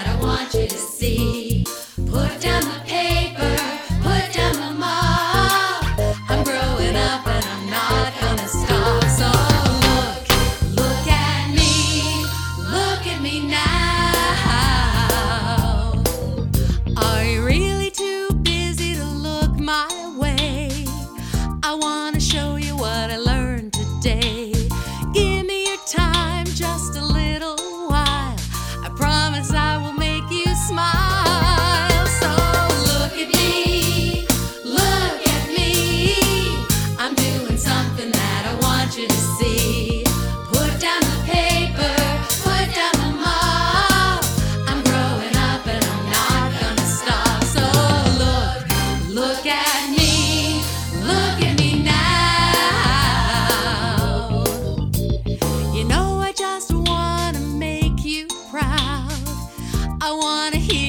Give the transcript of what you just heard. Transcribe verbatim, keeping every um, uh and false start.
that I want you to see. Put down the paper, put down the mop. I'm growing up and I'm not gonna stop. So look, look at me, look at me now. Are you really too busy to look my way? I wanna show you what I learned today. Give me your time, just a little while. I promise I will make you smile. So look at me, look at me. I'm doing something that I want you to see. Put down the paper, put down the mop. I'm growing up and I'm not gonna stop. So look, look at me, look at me now. You know I just wanna make you proud. I wanna hear